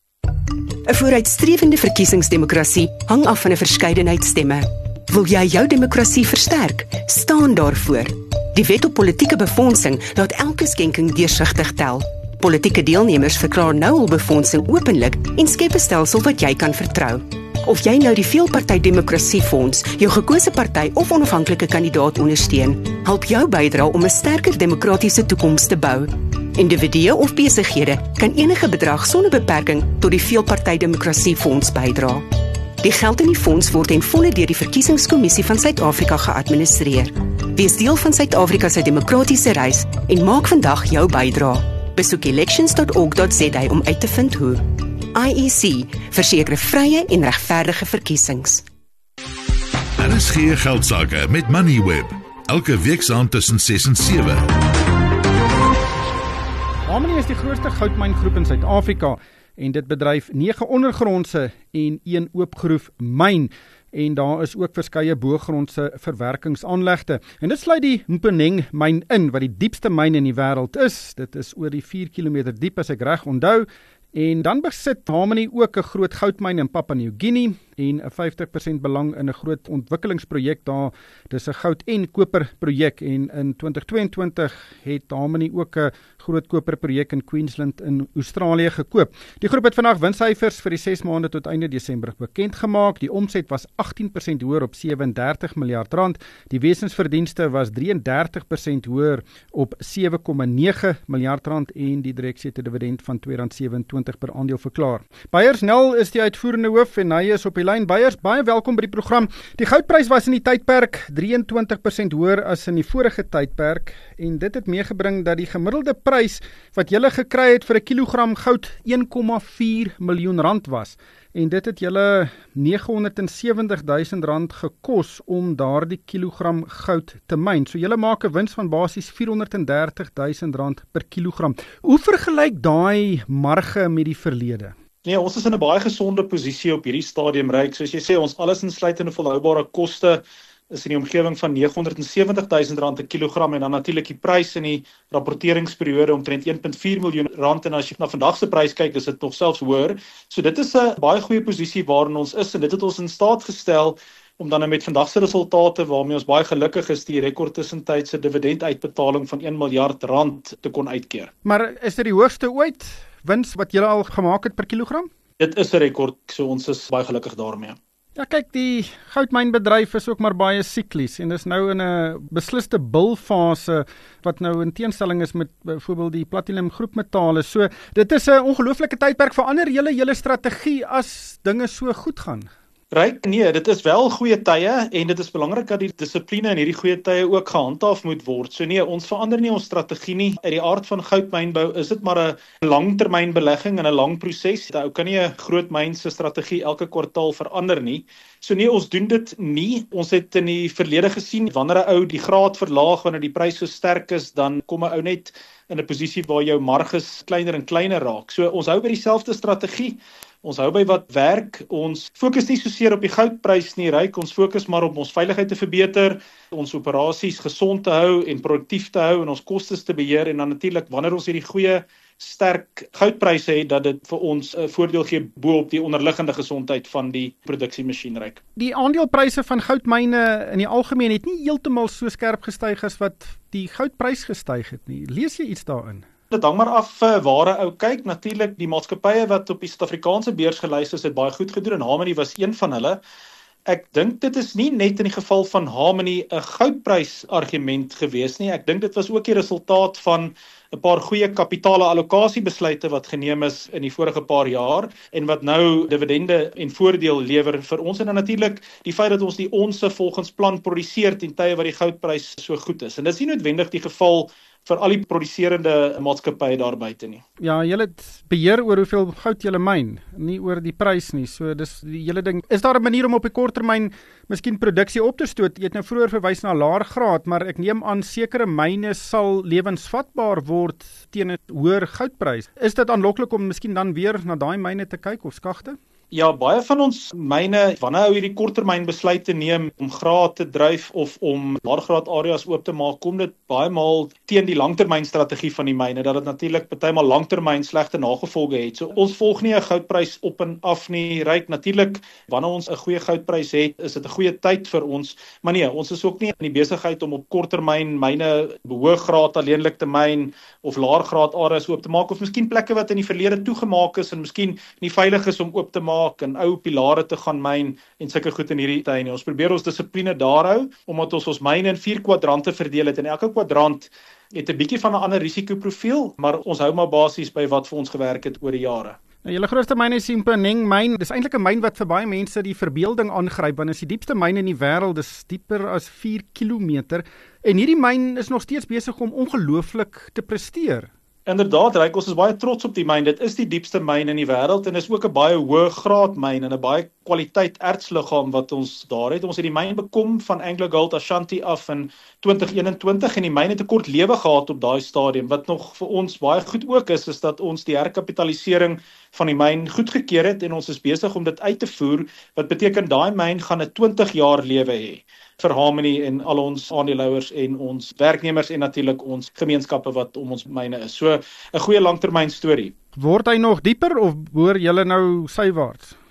'n Vooruitstrevende verkiesingsdemokrasie hang af van 'n verskeidenheid stemme. Wil jy jou demokrasie versterk? Staan daarvoor. Die wet op politieke befondsing laat elke skenking deursigtig tel. Politieke deelnemers verklaar nou hul befondsing openlik en skep 'n stelsel wat jy kan vertrou. Of jy nou die Veelparty Demokrasiefonds, jou gekose party of onafhanklike kandidaat ondersteun, help jou bydra om 'n sterker demokratiese toekoms te bou. Individue of besighede kan enige bedrag sonder beperking tot die Veelparty Demokrasiefonds bydra. Die geld in die fonds word ten volle deur die Verkiesingskommissie van Suid-Afrika geadministreer. Wees deel van Suid-Afrika se demokratiese reis en maak vandag jou bydra. Besoek elections.org.za om uit te vind hoe. IEC, verseker vrye en regverdige verkiesings. RSG Geldsaake met Moneyweb, elke week tussen 6 en 7. Harmony is die grootste goudmyngroep in Suid-Afrika en dit bedryf 9 ondergrondse en 1 oopgroef myn. En daar is ook verskeie boogrondse verwerkingsaanlegte. En dit sluit die Mponeng myn in, wat die diepste myn in die wêreld is. Dit is oor die 4 kilometer diep as ek reg onthou. En dan besit Harmony ook 'n groot goudmyn in Papua New Guinea en 'n 50% belang in 'n groot ontwikkelingsprojek daar. Dis 'n goud en koper projek en in 2022 het Harmony ook 'n groot koperprojek in Queensland in Australië gekoop. Die groep het vandag winssyfers vir die 6 maande tot einde Desember bekend gemaak. Die omset was 18% hoër op 37 miljard rand. Die wesensverdienste was 33% hoër op 7,9 miljard rand en die direksie het 'n dividend van R2.27 per aandeel verklaar. Beyers Nel is die uitvoerende hoof en hy is op die lyn. Beyers, baie welkom by die program. Die goudprys was in die tydperk 23% hoër as in die vorige tydperk en dit het meegebring dat die gemiddelde prys wat julle gekry het vir 'n kilogram goud 1,4 miljoen rand was. En dit het julle R970 000 gekos om daardie kilogram goud te myn. So julle maak 'n wins van basies R430 000 per kilogram. Hoe vergelyk daai marge met die verlede? Nee, ons is in 'n baie gesonde posisie op hierdie stadium, Ryk. Soos jy sê, ons alles insluitende volhoubare koste is in die omgewing van R970 000 per kilogram en dan natuurlik die prys in die rapporteringsperiode omtrent R1.4 miljoen en as jy na vandag se prys kyk, is dit nog selfs hoër. So dit is 'n baie goeie posisie waarin ons is en dit het ons in staat gestel om dan met vandag se resultate waarmee ons baie gelukkig is die rekord tussentydse dividenduitbetaling van R1 miljard te kon uitkeer. Maar is dit die hoogste ooit wins wat julle al gemaak het per kilogram? Dit is 'n rekord, so ons is baie gelukkig daarmee. Ja, kyk, die goudmynbedryf is ook maar baie siklies en is nou in 'n besliste bulfase wat nou in teenstelling is met byvoorbeeld die platinum groepmetale. So dit is 'n ongelooflike tydperk. Verander julle strategie as dinge so goed gaan? Ryk, nee, dit is wel goeie tye en dit is belangrik dat die dissipline in hierdie goeie tye ook gehandhaaf moet word. So nee, ons verander nie ons strategie nie. Uit die aard van goudmynbou is dit maar 'n langtermynbelegging en 'n lang proses. Ou kan nie 'n groot myn se strategie elke kwartaal verander nie. So nee, ons doen dit nie. Ons het in die verlede gesien wanneer 'n ou die graad verlaag wanneer die prys so sterk is, dan kom 'n ou net in 'n posisie waar jou marges kleiner en kleiner raak. So ons hou by dieselfde strategie. Ons hou by wat werk. Ons fokus nie so seer op die goudprys nie, Ryk. Ons fokus maar op ons veiligheid te verbeter, ons operasies gesond te hou en produktief te hou en ons kostes te beheer en dan natuurlik wanneer ons hierdie goeie sterk goudpryse het, dat dit vir ons 'n voordeel gee bo op die onderliggende gesondheid van die produksiemasjien, Ryk. Die aandelepryse van goudmyne in die algemeen het nie heeltemal so skerp gestyg as wat die goudprys gestyg het nie. Lees jy iets daarin? Dit hang maar af waar 'n ou kyk. Natuurlik die maatskappye wat op die Suid-Afrikaanse beurs gelys is, het baie goed gedoen en Harmony was een van hulle. Ek dink dit is nie net in die geval van Harmony 'n goudprys argument gewees nie. Ek dink dit was ook die resultaat van 'n paar goeie kapitale allokasiebesluite wat geneem is in die vorige paar jaar en wat nou dividende en voordeel lewer vir ons en dan natuurlik die feit dat ons die onsse volgens plan produseer ten tye wat die goudprys so goed is. En dit is nie noodwendig die geval vir al die produserende maatskappye daar buite nie. Ja, julle het beheer oor hoeveel goud julle myn, nie oor die prys nie. So dis die hele ding. Is daar 'n manier om op die kort termyn miskien produksie op te stoot? Jy het nou vroeër verwys na laer graad, maar ek neem aan sekere myne sal lewensvatbaar word teen 'n hoër goudprys. Is dit aanloklik om miskien dan weer na daai myne te kyk of skagte? Ja, baie van ons myne, wanneer ou hierdie korttermyn besluite neem om graad te dryf of om laergraad areas oop te maak, kom dit baie maal teen die langtermynstrategie van die myne, dat dit natuurlik partymal langtermyn slegte nagevolge het. So ons volg nie 'n goudprys op en af nie, Ryk. Natuurlik, wanneer ons 'n goeie goudprys het, is dit 'n goeie tyd vir ons, maar nee, ons is ook nie in die besigheid om op korttermyn myne behooggraad alleenlik te myn of laergraad areas oop te maak of miskien plekke wat in die verlede toegemaak is en miskien nie veilig is om oop te maak en ou pilare te gaan myn en sulke goed in hierdie tyd nie. Ons probeer ons dissipline daar hou, omdat ons myne in 4 kwadrante verdeel het en elke kwadrant het 'n bietjie van 'n ander risikoprofiel, maar ons hou maar basies by wat vir ons gewerk het oor die jare. Nou, julle grootste myn is die Mponeng myn. Dis eintlik 'n myn wat vir baie mense die verbeelding aangryp, want is die diepste myn in die wêreld, dis dieper as 4 kilometer en hierdie myn is nog steeds besig om ongelooflik te presteer. Inderdaad, Ryk, ons is baie trots op die myn. Dit is die diepste myn in die wêreld en is ook 'n baie hoë graad myn en 'n baie kwaliteit ertsliggaam wat ons daar het. Ons het die myn bekom van AngloGold Ashanti af in 2021 en die myn het 'n kort lewe gehad op daai stadium. Wat nog vir ons baie goed ook is dat ons die herkapitalisering van die myn goedgekeur het en ons is besig om dit uit te voer, wat beteken daai myn gaan 'n 20 jaar lewe hê vir Harmony en al ons aandeelhouers en ons werknemers en natuurlik ons gemeenskappe wat om ons myne is. So 'n goeie langtermyn storie. Word hy nog dieper of boor julle nou sywaarts?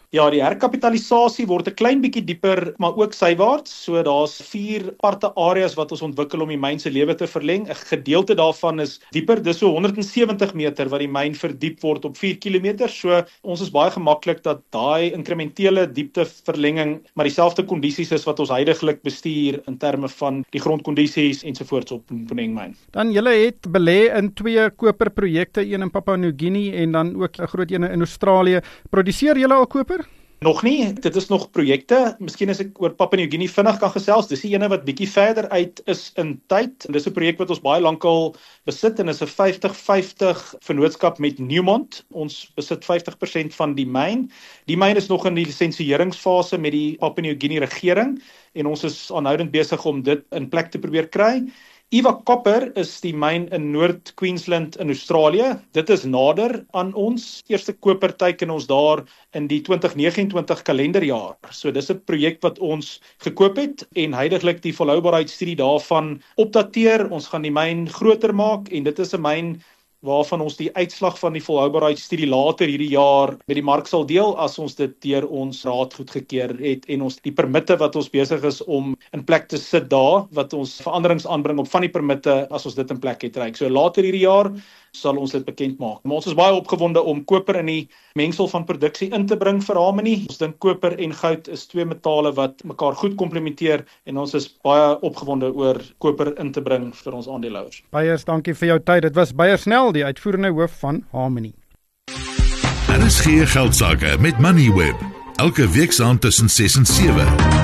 Ja, die herkapitalisasie word 'n klein bietjie dieper, maar ook sywaarts. So daar's 4 aparte areas wat ons ontwikkel om die myn se lewe te verleng. 'n Gedeelte daarvan is dieper, dis so 170 meter wat die myn verdiep word op 4 km. So ons is baie gemaklik dat daai inkrementele diepteverlenging maar dieselfde kondisies is wat ons huidigelik bestuur in terme van die grondkondisies ensovoorts op Mponeng-myn. Dan julle het belê in 2 koperprojekte, een in Papua New Guinea en dan ook 'n groot een in Australië. Produseer julle al koper? Nog nie, dit is nog projekte. Miskien as ek oor Papua New Guinea vinnig kan gesels, dis die ene wat bietjie verder uit is in tyd. Dis 'n projek wat ons baie lankal besit en is 'n 50-50 vennootskap met Newmont. Ons besit 50% van die myn. Die myn is nog in die lisensieringsfase met die Papua New Guinea regering en ons is aanhoudend besig om dit in plek te probeer kry. Eva Copper is die myn in Noord-Queensland in Australië. Dit is nader aan ons. Eerste koper teiken ons daar in die 2029 kalenderjaar. So dis 'n projek wat ons gekoop het en huidigelik die volhoubaarheidsstudie daarvan opdateer. Ons gaan die myn groter maak en dit is 'n myn waarvan ons die uitslag van die volhoubaarheidsstudie later hierdie jaar met die mark sal deel as ons dit deur ons raad goedgekeur het en ons die permitte wat ons besig is om in plek te sit daar, wat ons veranderings aanbring op van die permitte as ons dit in plek het reik. So later hierdie jaar sal ons dit bekend maak. Maar ons is baie opgewonde om koper in die mengsel van produksie in te bring vir Harmony. Ons dink koper en goud is 2 metale wat mekaar goed komplementeer en ons is baie opgewonde oor koper in te bring vir ons aandeelhouers. Beyers, dankie vir jou tyd. Dit was Beyer Snell, die uitvoerende hoof van Harmony. RSG Geldsaake met Moneyweb. Elke week saand tussen 6 en 7.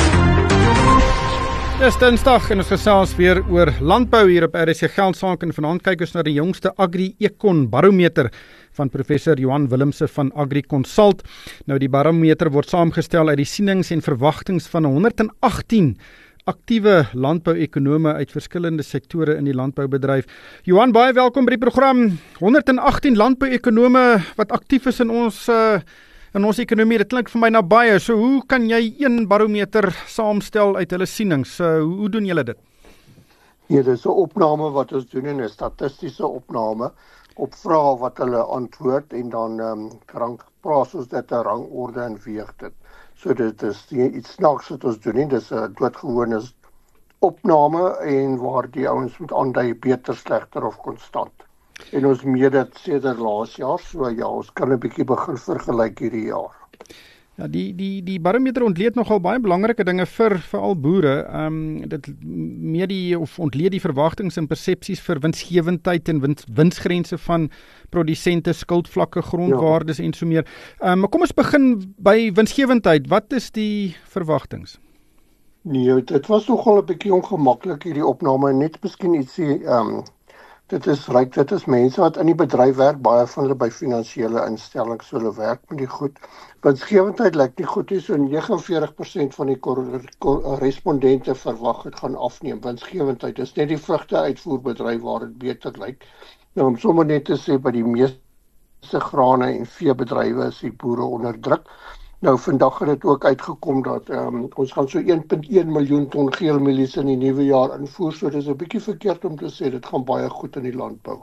Dis Dinsdag en ons gesels weer oor landbou hier op RSG Geldsaake en vanaand kyk ons na die jongste Agri-Econ barometer van professor Johan Willemse van AgriConsult. Nou die barometer word saamgestel uit die sienings en verwagtinge van 118 aktiewe landbouekonome uit verskillende sektore in die landboubedryf. Johan, baie welkom by die program. 118 landbouekonome wat aktief is in ons ekonomie. Dit klink vir my na baie. So hoe kan jy een barometer saamstel uit hulle sienings? Hoe doen julle dit? Ja, dit is 'n opname wat ons doen, 'n statistiese opname op vrae wat hulle antwoord en dan plaas ons dit 'n rangorde en weeg dit. So dit is iets snaaks wat ons doen nie. Dis 'n doodgewone opname en waar die ouens moet aandui beter, slegter of konstant. En ons meet dit sedert laas jaar, so ja, ons kan 'n bietjie begin vergelyk hierdie jaar. Ja, die barometer ontleed nogal baie belangrike dinge vir al boere. Dit ontleed die verwagtinge en persepsies vir winsgewendheid en winsgrense van produsente, skuldvlakke, grondwaardes en so meer. Maar kom ons begin by winsgewendheid. Wat is die verwagtinge? Nee, dit was nogal 'n bietjie ongemaklik hierdie opname, net miskien ietsie dit is mense wat in die bedryf werk, baie van hulle by finansiële instellings, so hulle werk met die goed. Winsgewendheid lyk nie goed nie, so 49% van die respondente verwag dit gaan afneem. Winsgewendheid is net die vrugte uitvoerbedryf waar dit beter lyk. Nou om sommer net te sê by die meeste grane en veebedrywe is die boere onder druk. Nou vandag het dit ook uitgekom dat ons gaan so 1.1 miljoen ton geelmielies in die nuwe jaar invoer, so dis 'n bietjie verkeerd om te sê dit gaan baie goed in die landbou.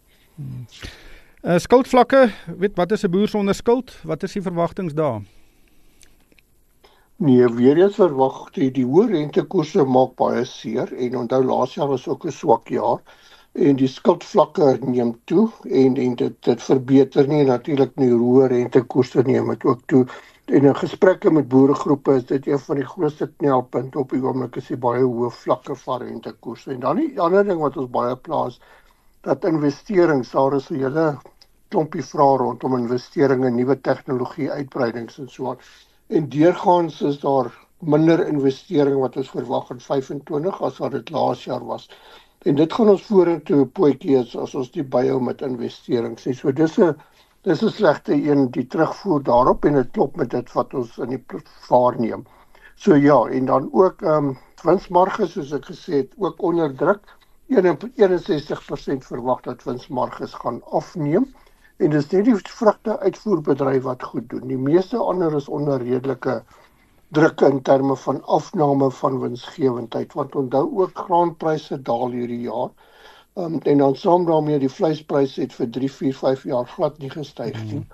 Skuldvlakke, wat is 'n boer sonder skuld? Wat is die verwagtinge daar? Nee, weer eens verwag die hoë rentekoerse maak baie seer en onthou laas jaar was ook 'n swak jaar. En die skuldvlakke neem toe en dit verbeter nie, natuurlik nie, hoë rentekoerse neem dit ook toe. En in gesprekke met boeregroepe is dit een van die grootste knelpunte op die oomblik is die baie hoë vlakke van rentekoerse. En dan die ander ding wat ons baie plaas, dat investerings, daar is 'n hele klompie vrae rondom investeringe, nuwe tegnologie, uitbreidings en so aan. En deurgaans is daar minder investering wat ons verwag in 25 as wat dit laas jaar was. En dit gaan ons vorentoe pootjie as ons die byhou met investerings. So dis 'n slegte een, die terugvoer daarop en dit klop met dit wat ons in die waarneem. So ja, en dan ook winsmarges, soos ek gesê het, ook onder druk. 61% verwag dat winsmarges gaan afneem. En dis net die vrugte uitvoerbedryf wat goed doen. Die meeste ander is onder redelike druk in terme van afname van winsgewendheid, want onthou ook graanpryse daal hierdie jaar. En dan saam daarmee die vleispryse het vir 3, 4, 5 jaar glad nie gestyg nie.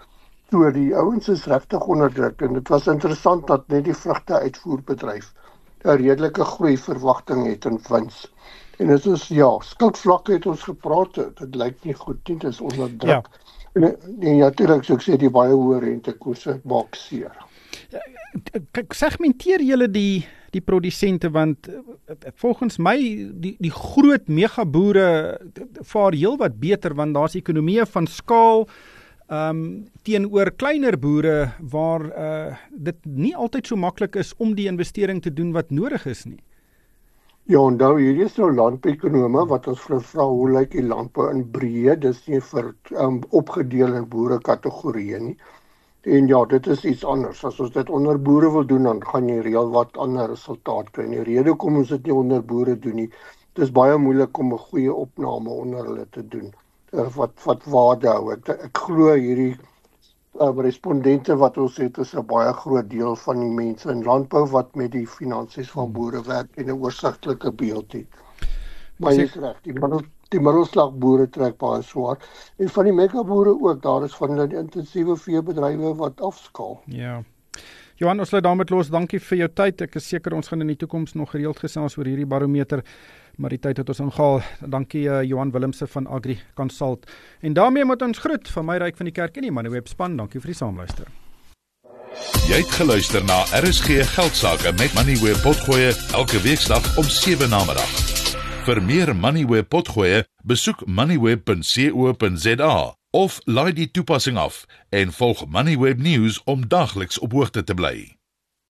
So die ouens is regtig onder druk en dit was interessant dat net die vrugte-uitvoerbedryf 'n redelike groei verwagting het in wins. En dit is skuldvlakke het ons gepraat, dit lyk nie goed nie, dit is onder druk. En natuurlik soos ek sê die baie hoë rentekoerse maak seer. Kyk, segmenteer julle die produsente, want volgens my die groot megaboere vaar heel wat beter, want daar's ekonomieë van skaal teenoor kleiner boere waar dit nie altyd so maklik is om die investering te doen wat nodig is nie. Ja, onthou, hier is nou landbouekonome wat ons vra hoe lyk die landbou in breë, dis nie vir opgedeel in boerekategorieë nie. En ja, dit is iets anders. As ons dit onder boere wil doen, dan gaan jy reël wat ander resultaat kry. En die rede kom ons dit nie onder boere doen nie, dit is baie moeilik om 'n goeie opname onder hulle te doen. Wat waarde hou. Ek glo hierdie respondente wat ons het is 'n baie groot deel van die mense in landbou wat met die finansies van boere werk en 'n oorsigtelike beeld het. Maar jy is reg, die middelslagboere trek baie swaar. En van die megaboere ook, daar is van die intensiewe veebedrywe wat afskaal. Ja. Johan, ons sluit daarmee los. Dankie vir jou tyd. Ek is seker ons gaan in die toekoms nog gereeld gesels oor hierdie barometer, maar die tyd het ons ingehaal. Dankie Johan Willemse van Agri Consult. En daarmee moet ons groet van my Ryk van die Kerk en die Moneyweb span. Dankie vir die saamluister. Jy het geluister na RSG Geldsaake met Moneyweb Potgoe elke weeksdag om 7 namiddag. Vir meer Moneyweb Potgoe, besoek moneyweb.co.za of laai die toepassing af en volg Moneyweb News om dagliks op hoogte te bly.